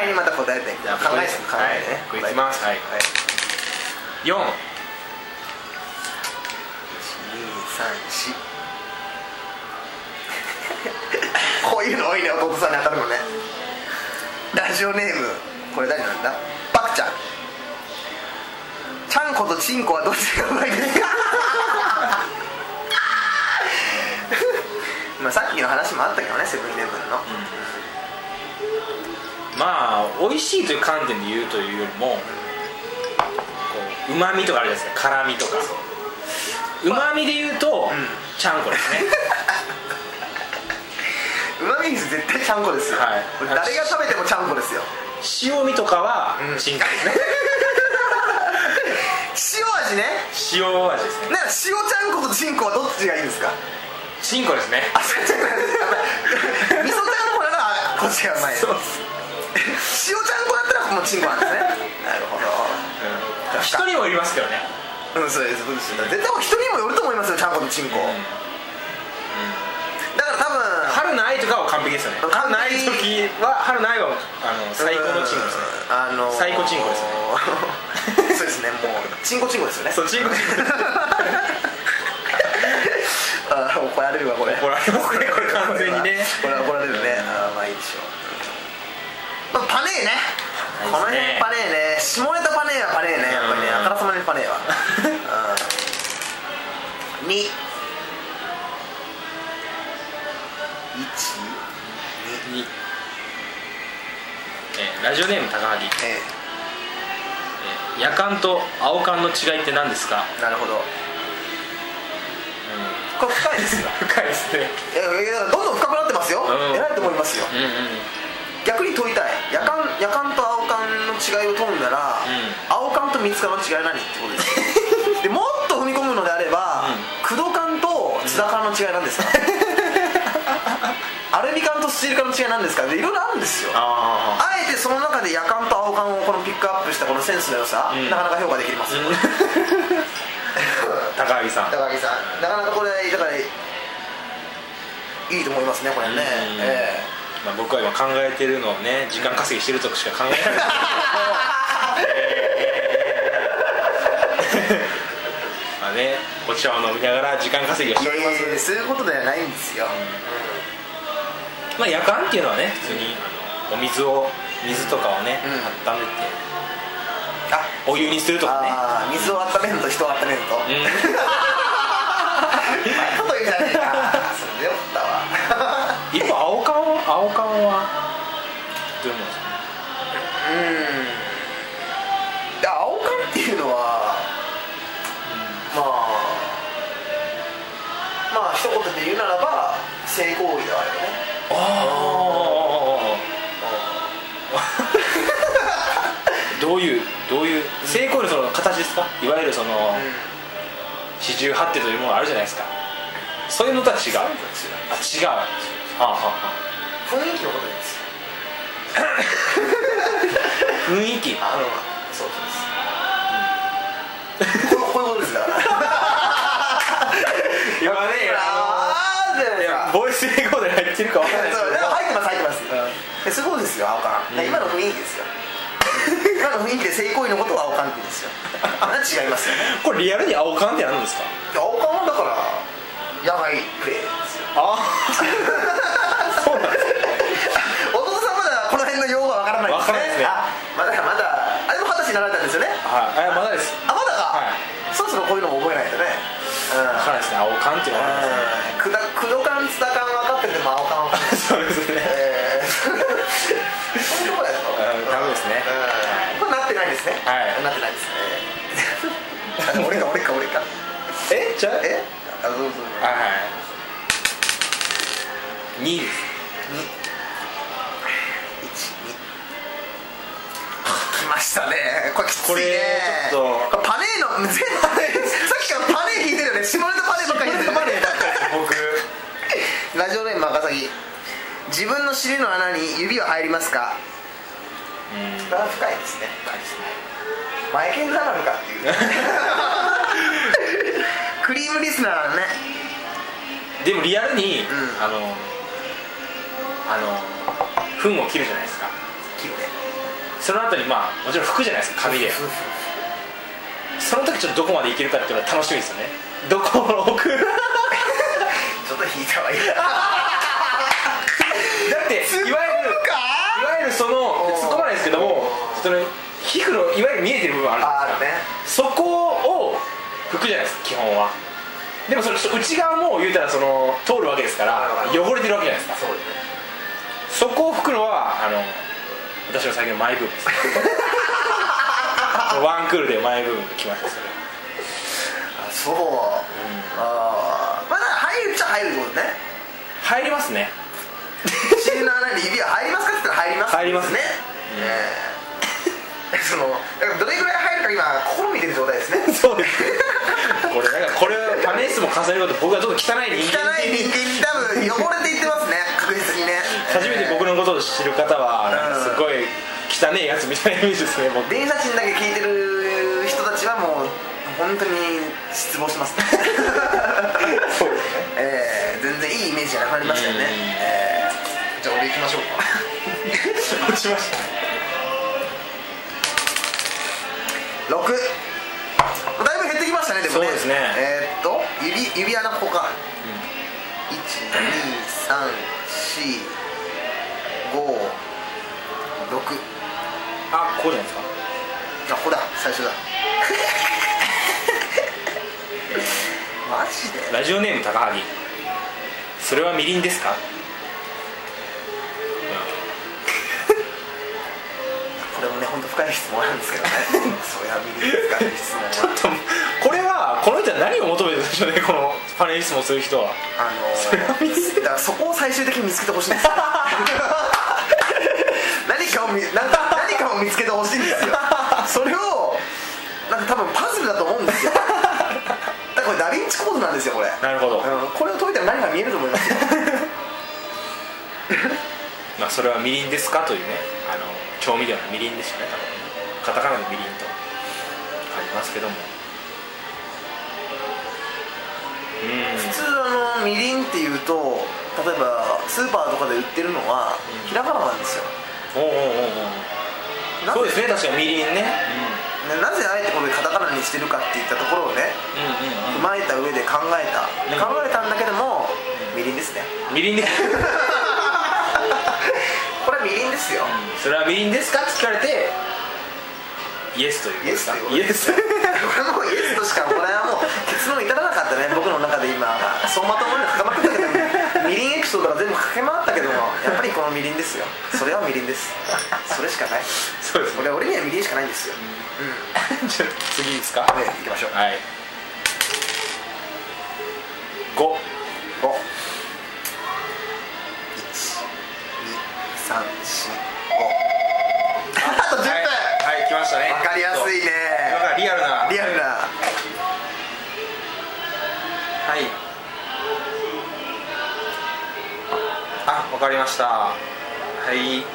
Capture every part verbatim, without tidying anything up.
いにまた答えて考えて考えてね、 これいきます。はい、よん、いち、 に、さん、しこういうの多いね、弟さんに当たるのね。ラジオネームこれ誰なんだ、パクちゃん。ちゃんことチンコはどっちがうまいですかまあさっきの話もあったけどね、セブンイレブンの、 うん、まあ美味しいという観点で言うというよりもうまみとかあるじゃないですか、辛みとか。うまみで言うと、うん、ちゃんこですね。 うまみ水絶対ちゃんこですよ、はい、誰が食べてもちゃんこですよ。 塩味とかはチンコですね、 塩味ね、 塩味ですね。 だから塩ちゃんことチンコはどっちがいいんですか？ チンコですね。 あ、違う違う味噌ちゃんこならこっちがうまい。そう塩ちゃんこだったらもうチンコなんですね。なるほど、 うん、人にもよりますけどね。 うん、そうです、そうです。絶対人にもよると思いますよ、ちゃんことチンコ、うんうん、だから多分春の愛とかは完璧ですよね。春の愛の時は、春の愛はあの最高のチンコですね。あのー、最高チンコですね。 そうですね、もうチンコチンコですよね。 そうチンコチンコあ、怒られるわこれ。 怒られますね、これ完全にね。 これ怒られるね。あ、まあいいでしょう。まあ、パネーね、この辺パネーね、下ネタパネーはパネーね、やっぱりね、あからさまにパネーはに、いち、 に、えー、ラジオネーム高萩、えー、夜間と青缶の違いって何ですか？ なるほど、これ深いですよ。 深いですね。 いやいや、どんどん深くなってますよ、うん、偉いと思いますよ、うんうん、逆に問いたい、夜間、夜間と青缶の違いを問うなら、うん、青缶と水缶の違いは何ってことですよ。でもっと踏み込むのであれば、クド缶と津田缶の違いなんですか、うん、アルミ缶とスチール缶の違いなんですか、でいろいろあるんですよ。 あ, あえてその中で夜間と青缶をこのピックアップしたこのセンスの良さ、うん、なかなか評価できますよ、うん、 高木さん高木さん、なかなかこれだからいいと思いますね、これね、えーまあ、僕は今考えてるのをね、時間稼ぎしてるとしか考えられないまあね、お茶を飲みながら時間稼ぎをしております。 いやいや、そういうことではないんですよ、 うん、まあ夜間っていうのはね、普通にあのお水を水とかをね、うん、温めてあお湯にするとかね、 あ、水を温めると人を温めると、うん、うまいこと言うじゃねえかそれでよかったわ。 一方青缶は青缶はどういうものですかね。 うん、青缶っていうのは、うん、まあまあ一言で言うならば性行為ではあるよね。ああどういうどういう性行為のその形ですか、いわゆるその、うん、四十八手というものがあるじゃないですか、そういうのとは違う。あ、違う。はあはあはあ、 雰囲気のことですよ。 雰囲気、 あのそうそうです、うん、こ, こういうことですだからいやねえ、ボイス英語で入ってるか分からないですけど、 入ってます入ってます、うん、そういうことですよ、青缶、うん、今の雰囲気ですよ今の雰囲気で性行為のことは青缶ってですよ違いますよね。 これリアルに青缶って何ですか？ 青缶はだから野外プレイですよ。あそうなんですお父さんまだこの辺の用語は分からないですね。分からないですね。あ、まだまだあれも二十歳になられたんですよね。 はい、あ、まだです。 あ、まだか、はい、そろそろこういうのも覚えないとね。 分からないですね、青缶っていうのはクド缶、ツダ缶分かってても青缶分かってそうですね、えー、 そういうところやとダメですね、 うん、これなってないですね、はい、なってないですね俺か俺か俺かえ、じゃあえあ、そうそうそう、 はい、にです。 に、いち、に来ましたね。これきついね。これちょっとパネーの全部さっきからパネー引いてるよね。下ネタパネーばっかり引いてる。パネーばっかり僕ラジオネーム赤崎、自分の尻の穴に指は入りますか？うん、それは深いですね。深いですね。マエケンザなのかっていうクリームリスナーだね。 でもリアルに、うん、あのあの糞を切るじゃないですか。 切るね。 その後にまあもちろん服じゃないですか、紙で。その時ちょっとどこまでいけるかっていうのは楽しみですよね。どこを置くちょっと引いたわいいだっていわゆるいわゆるその突っ込まないですけども、その皮膚のいわゆる見えてる部分あるじゃないですか、ね、そこを拭くじゃないですか基本は。でもその内側も言うたらその通るわけですから汚れてるわけじゃないですか。そうですね。そこを拭くのはあの私の最近のマイブームですワンクールでマイブームが来ましたそれ。 あ、そう、うん、あまあ入るっちゃ入るってことね。 入りますね。 口の穴に指は入りますかって言ったら入ります、ね、 入りますね、 うん、そのどれぐらい入るか今試みてる状態ですね。 そうですこれなんかこれパネスも重ねること僕はちょっと汚い人間汚い人間に多分汚れていってますね確実にね。 初めて僕のことを知る方はすごい汚いやつみたいなイメージですね。僕電車賃だけ聞いてる人たちはもう本当に失望しますねそうですね、 えー、全然いいイメージがなくなりましたよね、えー、じゃあ俺行きましょうか落ちましたろく。だいぶ減ってきましたね。でもね、 そうですね。 えー、っと 指, 指穴ここか、うん、いちにさんしごろく。 あ、こうじゃないですか。 あ、ここだ最初だマジで。 ラジオネーム高萩、それはみりんですか。 これもね本当深い質問なんですけどねそれはみりんですかって質問はちょっとこれはこの人は何を求めてるんでしょうね、このパネリ質問する人は。 あのー、だからそこを最終的に見つけてほしいんですよ何かを見なんか何かを見つけてほしいんですよそれをなんか多分パズルだと思うんですよだからこれダヴィンチコードなんですよこれ。 なるほど、 うん、これを解いたら何が見えると思いますよまあそれはみりんですかというね、あの調味料のみりんでしたね、カタカナでみりんとありますけども、 うん、普通あのみりんっていうと例えばスーパーとかで売ってるのはひらがななんですよ。 おおおおそうですね、確かにみりんね、 うん、なぜあえてこれカタカナにしてるかっていったところをね、うんうんうん、踏まえた上で考えた、うん、考えたんだけども、うん、みりんですね。 みりんですこれはみりんですよ、 うん、それはみりんですかって聞かれてイエスというイエスということイエスこれもうイエスとしかこれはもう結論至らなかったね僕の中で今走馬灯までかかまってたけどみりんエピソードが全部駆け回ったけどもやっぱりこのみりんですよ。それはみりんです。それしかない。 そうですね、 俺俺にはみりんしかないんですよ、 うんうん、じゃあ次ですか。 ね、行きましょう。 はい、ごご いちにさんしごあとじゅっぷん、 はい、はい、来ましたね。 分かりやすいね。 リアルなリアルな。 はい、あ、わかりました。はい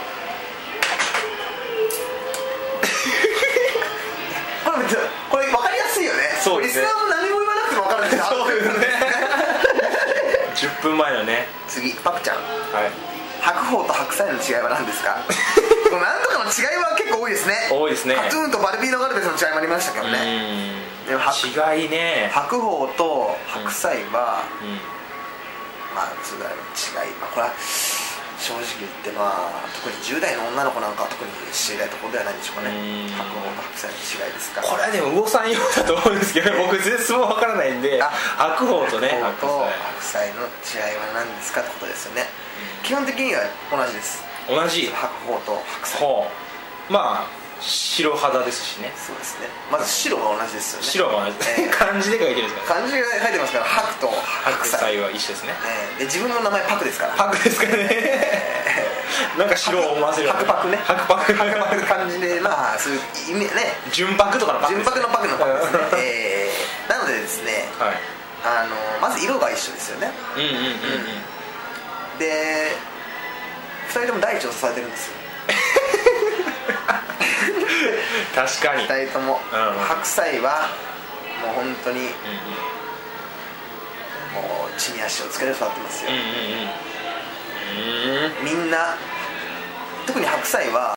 これこれ分かりやすいよね。 そうですね、 リスナーも何も言わなくても分かるんですよ。 そうですねじゅっぷんまえのね。 次パクちゃん、 はい、 白鵬と白菜の違いは何ですかこの何とかの違いは結構多いですね。 多いですね。 カトゥーンとバルビーノガルベスの違いもありましたけどね。 でも違いね、 白鵬と白菜は、 うんうん、 まあそれ違い、まあ、これは正直言ってまあ特にじゅう代の女の子なんかは特に知りたいところではないんでしょうかね。白鵬と白菜の違いですか。 これはでも魚さん用だと思うんですけど僕全然わからないんで白鵬とね白鵬と白菜の違いは何ですかってことですよね、うん、基本的には同じです。 同じ。 白鵬と白菜、 ほう、まあ白肌ですしね。 そうですね。まず白が同じですよね。 白が同じ、えー、漢字で書いてるんですか。 漢字が書いてますから白と白菜は一緒ですね、 えー、で自分の名前パクですから。 パクですからね、えー、なんか白を思わせる白パクね。 白パク白パク感じでまあそういう意味ね、 純白とかのパクです、ね、 純白のパクのパクですねえー、なのでですね、 はい、 あのまず色が一緒ですよね。 うんうんうんうん、うん、 でふたりとも大地を支えてるんですよ確かにふたりとも、うん、白菜はもう本当に、うんうん、もう地に足をつけて育ってますよ、うんうんうん、みんな特に白菜は